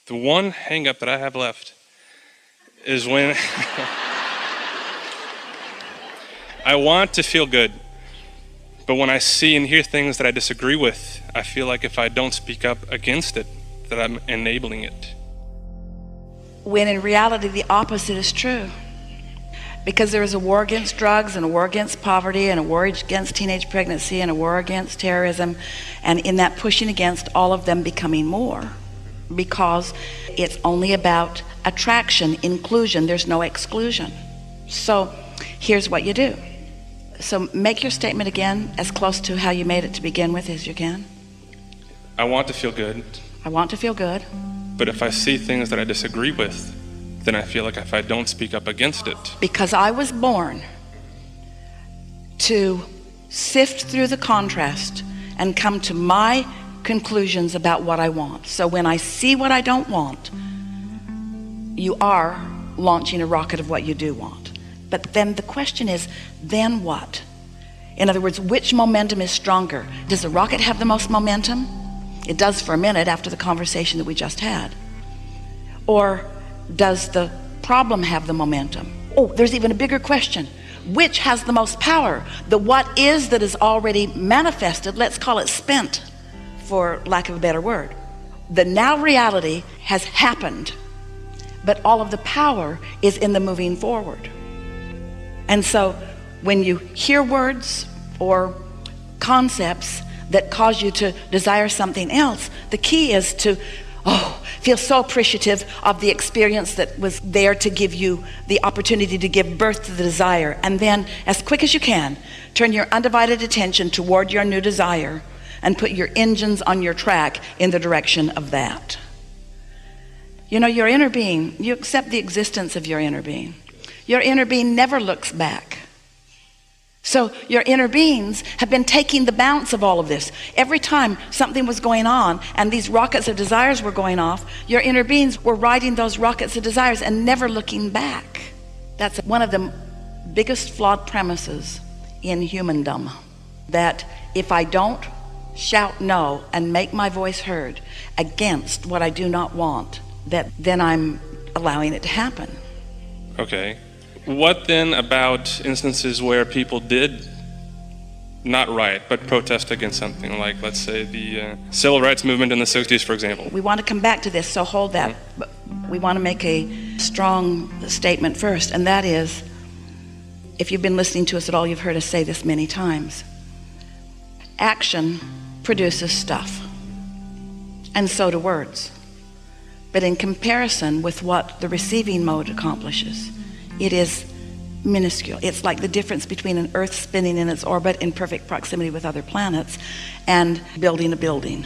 The one hang-up that I have left is when I want to feel good, but when I see and hear things that I disagree with, I feel like if I don't speak up against it, that I'm enabling it. When in reality, the opposite is true. Because there is a war against drugs and a war against poverty and a war against teenage pregnancy and a war against terrorism, and in that pushing against, all of them becoming more, because it's only about attraction, inclusion. There's no exclusion. So here's what you do. So make your statement again as close to how you made it to begin with as you can. I want to feel good. I want to feel good. But if I see things that I disagree with, then I feel like if I don't speak up against it. Because I was born to sift through the contrast and come to my conclusions about what I want. So when I see what I don't want, you are launching a rocket of what you do want. But then the question is, then what? In other words, which momentum is stronger? Does the rocket have the most momentum? It does for a minute after the conversation that we just had. Or does the problem have the momentum? Oh, there's even a bigger question. Which has the most power? The what is that is already manifested, let's call it spent, for lack of a better word. The now reality has happened, but all of the power is in the moving forward. And so when you hear words or concepts that cause you to desire something else, the key is to feel so appreciative of the experience that was there to give you the opportunity to give birth to the desire. And then, as quick as you can, turn your undivided attention toward your new desire and put your engines on your track in the direction of that. You know, your inner being, you accept the existence of your inner being. Your inner being never looks back. So your inner beings have been taking the bounce of all of this. Every time something was going on and these rockets of desires were going off, your inner beings were riding those rockets of desires and never looking back. That's one of the biggest flawed premises in humandom, that if I don't shout no and make my voice heard against what I do not want, that then I'm allowing it to happen. Okay. What then about instances where people did not riot, but protest against something, like, let's say, the civil rights movement in the 60s, for example? We want to come back to this, so hold that. But we want to make a strong statement first, and that is, if you've been listening to us at all, you've heard us say this many times. Action produces stuff, and so do words. But in comparison with what the receiving mode accomplishes, it is minuscule. It's like the difference between an Earth spinning in its orbit in perfect proximity with other planets and building a building.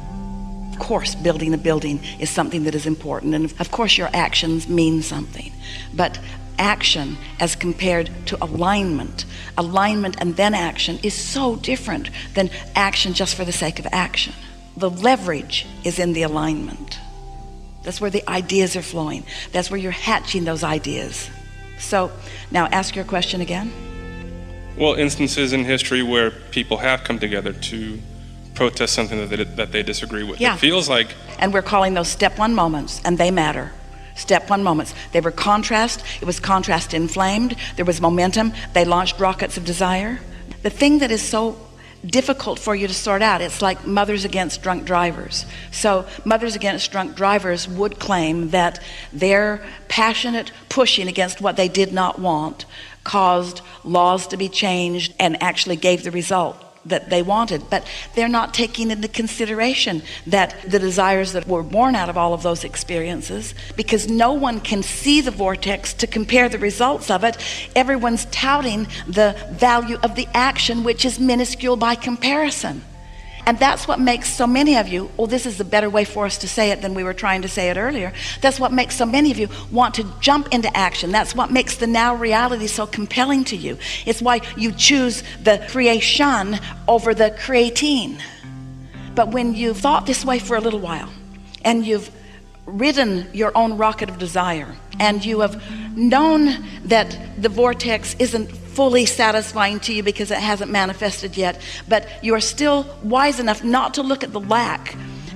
Of course, building a building is something that is important, and of course your actions mean something. But action as compared to alignment and then action is so different than action just for the sake of action. The leverage is in the alignment. That's where the ideas are flowing. That's where you're hatching those ideas. So now ask your question again. Well, instances in history where people have come together to protest something that they disagree with. Yeah. It feels like... And we're calling those step one moments, and they matter. Step one moments. They were contrast. It was contrast inflamed. There was momentum. They launched rockets of desire. The thing that is so difficult for you to sort out, it's like mothers against drunk drivers. So mothers against drunk drivers would claim that their passionate pushing against what they did not want caused laws to be changed and actually gave the result that they wanted. But they're not taking into consideration that the desires that were born out of all of those experiences, because no one can see the vortex to compare the results of it. Everyone's touting the value of the action, which is minuscule by comparison. And that's what makes so many of you, this is a better way for us to say it than we were trying to say it earlier. That's what makes so many of you want to jump into action. That's what makes the now reality so compelling to you. It's why you choose the creation over the creating. But when you've thought this way for a little while, and you've ridden your own rocket of desire, and you have known that the vortex isn't fully satisfying to you because it hasn't manifested yet, but you are still wise enough not to look at the lack,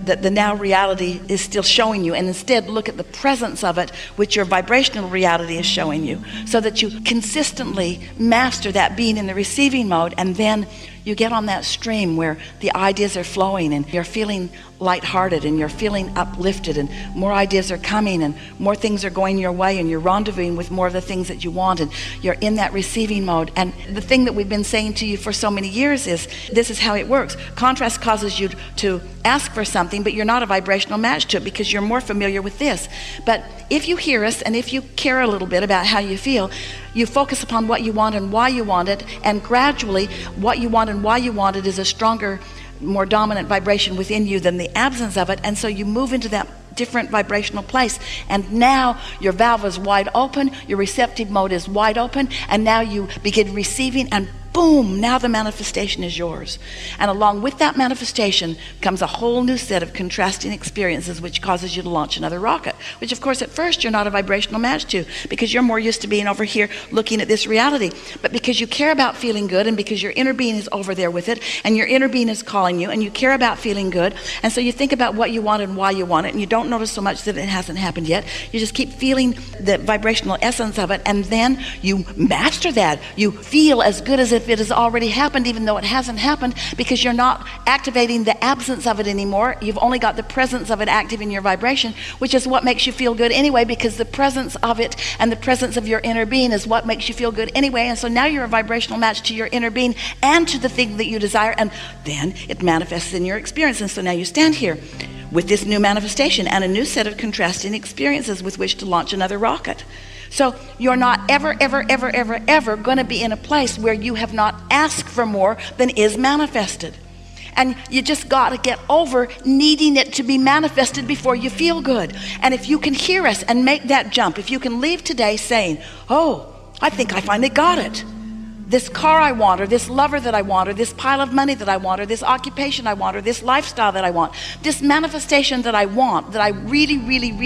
that the now reality is still showing you, and instead look at the presence of it, which your vibrational reality is showing you, so that you consistently master that being in the receiving mode. And then you get on that stream where the ideas are flowing and you're feeling lighthearted and you're feeling uplifted, and more ideas are coming and more things are going your way, and you're rendezvousing with more of the things that you want, and you're in that receiving mode. And the thing that we've been saying to you for so many years is, this is how it works. Contrast causes you to ask for something, but you're not a vibrational match to it because you're more familiar with this. But if you hear us, and if you care a little bit about how you feel, you focus upon what you want and why you want it, and gradually what you want and why you want it is a stronger, more dominant vibration within you than the absence of it. And so you move into that different vibrational place, and now your valve is wide open, your receptive mode is wide open, and now you begin receiving, and boom, now the manifestation is yours. And along with that manifestation comes a whole new set of contrasting experiences, which causes you to launch another rocket, which of course at first you're not a vibrational match to, because you're more used to being over here looking at this reality. But because you care about feeling good, and because your inner being is over there with it, and your inner being is calling you, and you care about feeling good, and so you think about what you want and why you want it, and you don't notice so much that it hasn't happened yet. You just keep feeling the vibrational essence of it, and then you master that. You feel as good as if it has already happened, even though it hasn't happened, because you're not activating the absence of it anymore. You've only got the presence of it active in your vibration, which is what makes you feel good anyway, because the presence of it and the presence of your inner being is what makes you feel good anyway. And so now you're a vibrational match to your inner being and to the thing that you desire, and then it manifests in your experience. And so now you stand here with this new manifestation and a new set of contrasting experiences with which to launch another rocket. So you're not ever going to be in a place where you have not asked for more than is manifested. And you just got to get over needing it to be manifested before you feel good. And if you can hear us and make that jump, if you can leave today saying, oh, I think I finally got it. This car I want, or this lover that I want, or this pile of money that I want, or this occupation I want, or this lifestyle that I want, this manifestation that I want, that I really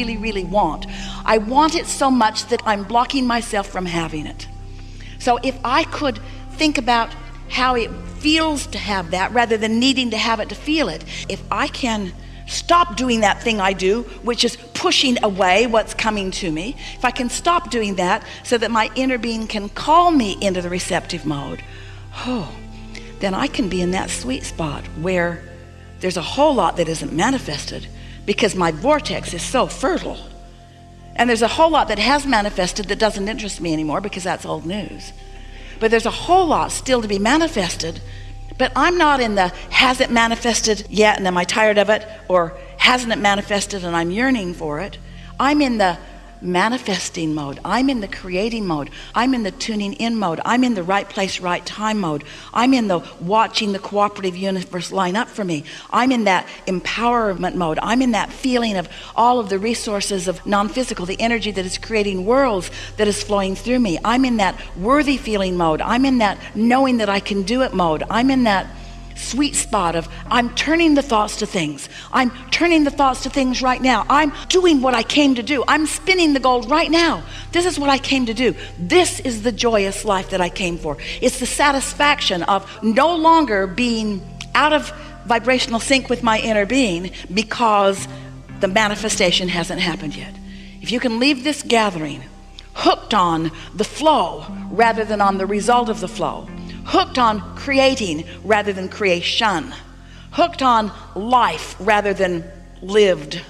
want. I want it so much that I'm blocking myself from having it. So if I could think about how it feels to have that rather than needing to have it to feel it, if I can stop doing that thing I do, which is pushing away what's coming to me, if I can stop doing that so that my inner being can call me into the receptive mode, then I can be in that sweet spot where there's a whole lot that isn't manifested because my vortex is so fertile. And there's a whole lot that has manifested that doesn't interest me anymore because that's old news. But there's a whole lot still to be manifested. But I'm not in the has it manifested yet and am I tired of it, or hasn't it manifested and I'm yearning for it. I'm in the manifesting mode. I'm in the creating mode. I'm in the tuning in mode. I'm in the right place, right time mode. I'm in the watching the cooperative universe line up for me. I'm in that empowerment mode. I'm in that feeling of all of the resources of non-physical, the energy that is creating worlds that is flowing through me. I'm in that worthy feeling mode. I'm in that knowing that I can do it mode. I'm in that sweet spot of I'm turning the thoughts to things. I'm turning the thoughts to things right now. I'm doing what I came to do. I'm spinning the gold right now. This is what I came to do. This is the joyous life that I came for. It's the satisfaction of no longer being out of vibrational sync with my inner being because the manifestation hasn't happened yet. If you can leave this gathering hooked on the flow rather than on the result of the flow, hooked on creating rather than creation, hooked on life rather than lived,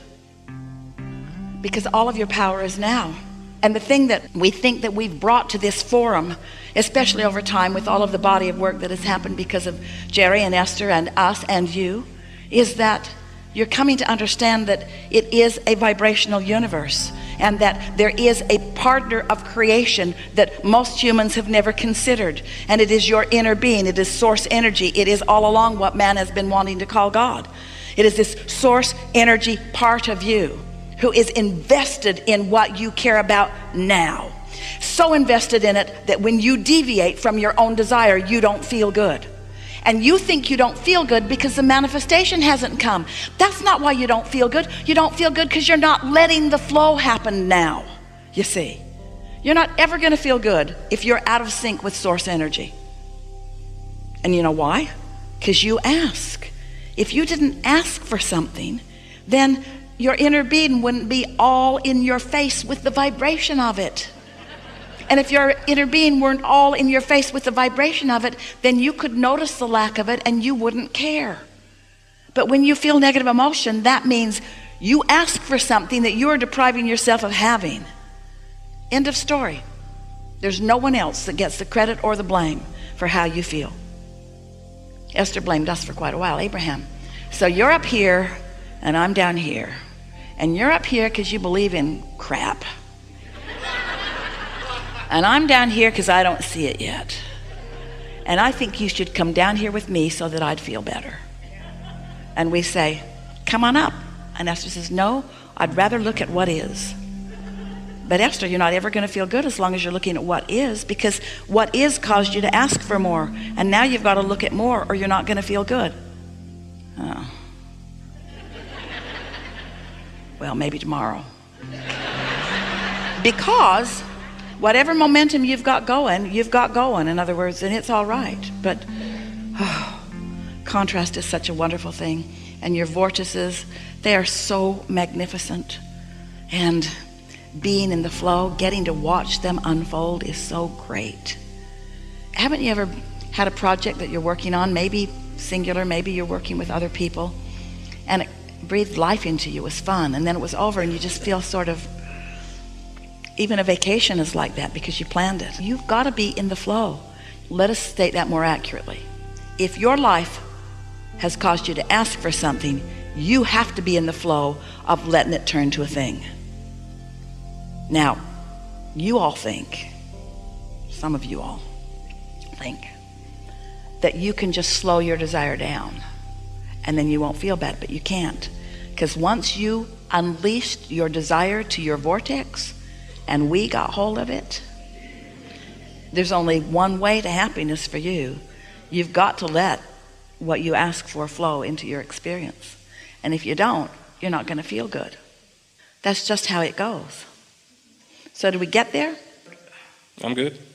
because all of your power is now. And the thing that we think that we've brought to this forum, especially over time with all of the body of work that has happened because of Jerry and Esther and us and you, is that you're coming to understand that it is a vibrational universe, and that there is a partner of creation that most humans have never considered. And it is your inner being. It is source energy. It is all along what man has been wanting to call God. It is this source energy part of you who is invested in what you care about now. So invested in it that when you deviate from your own desire, you don't feel good. And you think you don't feel good because the manifestation hasn't come. That's not why you don't feel good. You don't feel good because you're not letting the flow happen now. You see, you're not ever going to feel good if you're out of sync with source energy. And you know why? Because you ask. If you didn't ask for something, then your inner being wouldn't be all in your face with the vibration of it. And if your inner being weren't all in your face with the vibration of it, then you could notice the lack of it and you wouldn't care. But when you feel negative emotion, that means you ask for something that you are depriving yourself of having. End of story. There's no one else that gets the credit or the blame for how you feel. Esther blamed us for quite a while, Abraham. So you're up here and I'm down here. And you're up here because you believe in crap. And I'm down here because I don't see it yet. And I think you should come down here with me so that I'd feel better. And we say, come on up. And Esther says, no, I'd rather look at what is. But Esther, you're not ever going to feel good as long as you're looking at what is, because what is caused you to ask for more. And now you've got to look at more or you're not going to feel good. Oh. Well, maybe tomorrow. Because whatever momentum you've got going, in other words, and it's all right. But contrast is such a wonderful thing. And your vortices, they are so magnificent. And being in the flow, getting to watch them unfold is so great. Haven't you ever had a project that you're working on, maybe singular, maybe you're working with other people, and it breathed life into you, it was fun, and then it was over and you just feel sort of, even a vacation is like that because you planned it. You've got to be in the flow. Let us state that more accurately. If your life has caused you to ask for something, you have to be in the flow of letting it turn to a thing. Now, you all think, some of you all think, that you can just slow your desire down and then you won't feel bad, but you can't. Because once you unleashed your desire to your vortex and we got hold of it, there's only one way to happiness for you. You've got to let what you ask for flow into your experience. And if you don't, you're not going to feel good. That's just how it goes. So do we get there? I'm good.